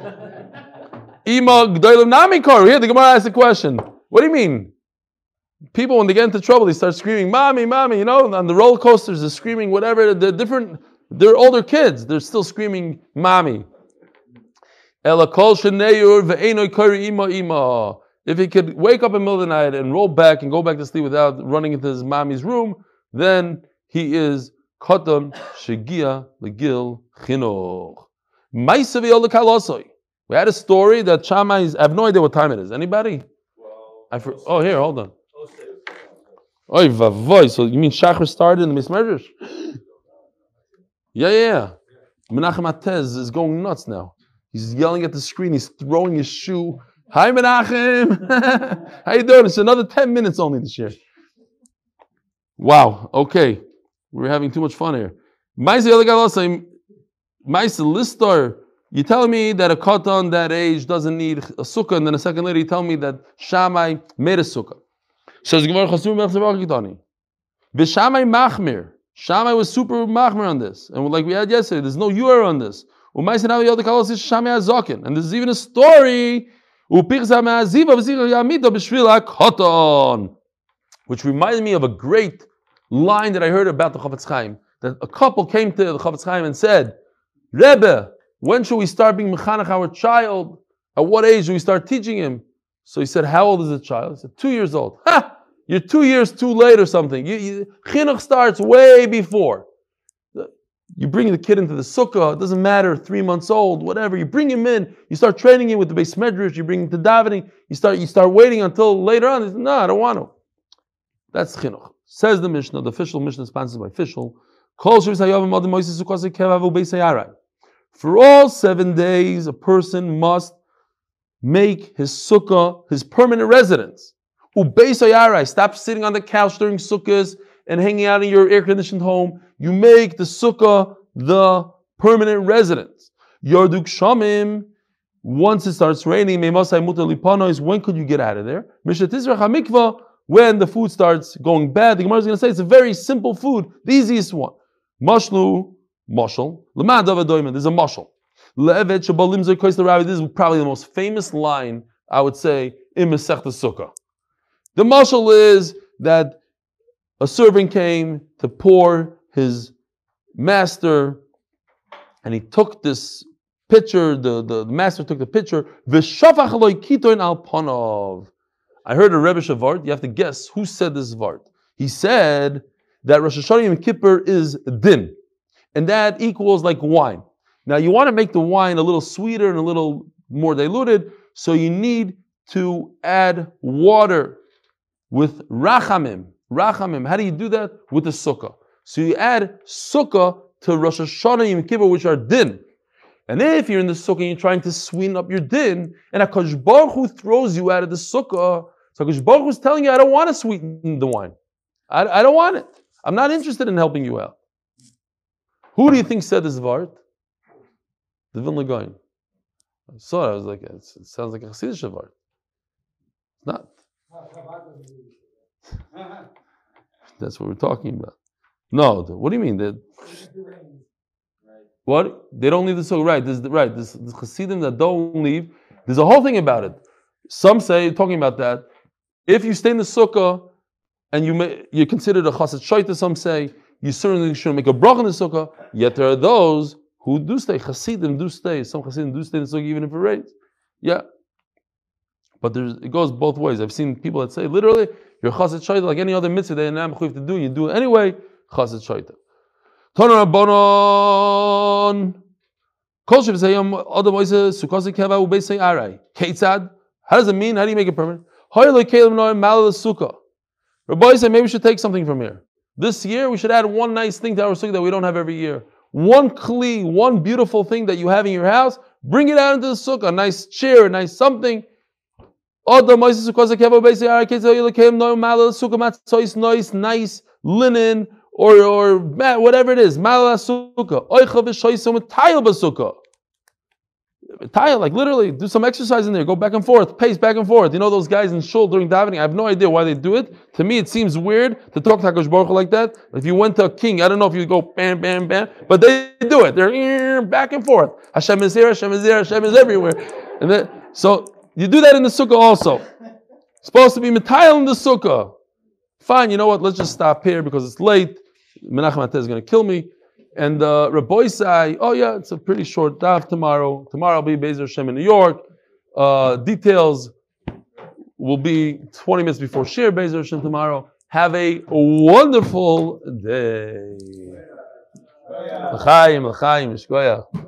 Ima G'daylim Namikar. Here, the Gemara asks a question. What do you mean? People, when they get into trouble, they start screaming, "Mommy, mommy!" You know, on the roller coasters, they're screaming whatever. They're different. They're older kids. They're still screaming, "Mommy." Ela kol sheneyur ve'enoi kari ima ima. If he could wake up in the middle of the night and roll back and go back to sleep without running into his mommy's room, then he is katan shegia legil chinuch. Ma'isa ve'ol kalasoi. We had a story that Shammai is. I have no idea what time it is. Anybody? Well, I for, oh, here, hold on. Oy vavoy. So you mean Shachar started in the Mismedrash? Yeah, yeah, yeah. Menachem Atez is going nuts now. He's yelling at the screen. He's throwing his shoe. Hi, Menachem. How you doing? It's another ten minutes only this year. Wow. Okay, we're having too much fun here. Ma'aseh Yalagalosay. Ma'aseh Listar. You tell me that a katan that age doesn't need a sukkah, and then a second later you tell me that Shammai made a sukkah. Says Gemara Chasur Mechzavakitani. V'Shammai machmir. Shammai was super machmir on this, and like we had yesterday, there's no yur on this. And this is even a story, which reminded me of a great line that I heard about the Chafetz Chaim. That a couple came to the Chafetz Chaim and said, Rebbe, when should we start being mechanech our child? At what age do we start teaching him? So he said, how old is the child? He said, two years old. Ha! You're two years too late or something. You, you, chinuch starts way before. You bring the kid into the sukkah, it doesn't matter, three months old, whatever. You bring him in, you start training him with the Beis Medrash, you bring him to davening, you start you start waiting until later on. He said, no, I don't want to. That's chinuch. Says the Mishnah, the official Mishnah is sponsored by official. For all seven days, a person must make his sukkah his permanent residence. Stop sitting on the couch during sukkahs and hanging out in your air-conditioned home. You make the sukkah the permanent residence. Yarduk Shamim, once it starts raining, when could you get out of there? When the food starts going bad. The Gemara is going to say it's a very simple food, the easiest one. Mashlu, mashal, there's a mashal. This is probably the most famous line, I would say, in Masechta Sukkah. The mashal is that a servant came to pour his master, and he took this pitcher, the, the, the master took the pitcher, v'shafach aloi kitoin al panav. I heard a Rebbe Shavart, you have to guess who said this Vart. He said that Rosh Hashanah Yom Kippur is din, and that equals like wine. Now you want to make the wine a little sweeter and a little more diluted, so you need to add water with rachamim. Rachamim, how do you do that? With the sukkah. So you add sukkah to Rosh Hashanah Yom Kippur, which are din. And if you're in the sukkah and you're trying to sweeten up your din, and HaKadosh Baruch Hu throws you out of the sukkah, so HaKadosh Baruch Hu is telling you, I don't want to sweeten the wine. I, I don't want it. I'm not interested in helping you out. Who do you think said this Vart? The Vilna Gaon. I saw it, I was like, it sounds like a Chassidish Vart. It's not. That's what we're talking about. No, what do you mean? That what? They don't leave the sukkah. Right, this right. This, this Chassidim that don't leave. There's a whole thing about it. Some say, talking about that, if you stay in the sukkah and you may, you're considered a chassid shaita, some say you certainly shouldn't make a brach in the sukkah. Yet there are those who do stay. Chassidim do stay. Some Chassidim do stay in the sukkah even if it rains. Yeah. But there's, it goes both ways. I've seen people that say, literally, you're chassid shaita like any other mitzvah that you're not mechuyev to do. You do it anyway, chassid shaita. Tana Rabbanon. Kol sheb'sayom adam oise sukkasi keva ubeisay aray. Keitzad. How does it mean? How do you make it permanent? Hoyloi kelim noim malal sukkah. Rabbi said maybe we should take something from here. This year we should add one nice thing to our sukkah that we don't have every year. One kli, one beautiful thing that you have in your house. Bring it out into the sukkah. A nice chair, a nice something. Oda Moses Sukkah Kevo Beis Yarakes Oyelakim No Malal Sukkah Matzois Nois nice linen or or whatever it is. Malal Sukkah Oicha V'Shoisam Tile B'Sukkah. Tile, like literally, do some exercise in there. Go back and forth, pace back and forth. You know those guys in shul during davening. I have no idea why they do it. To me, it seems weird to talk to Hakadosh Baruch Hu like that. If you went to a king, I don't know if you go bam, bam, bam, but they do it. They're back and forth. Hashem is here, Hashem is there, Hashem is everywhere. And then, so you do that in the sukkah also. It's supposed to be mitayel in the sukkah. Fine, you know what? Let's just stop here because it's late. Menachem Ateh is going to kill me. And uh, Rabbi say, oh yeah, it's a pretty short daf tomorrow. Tomorrow I'll be Be'ezer Hashem in New York. Uh, details will be twenty minutes before Shir Be'ezer Hashem tomorrow. Have a wonderful day. L'chaim, l'chaim, shkoyach.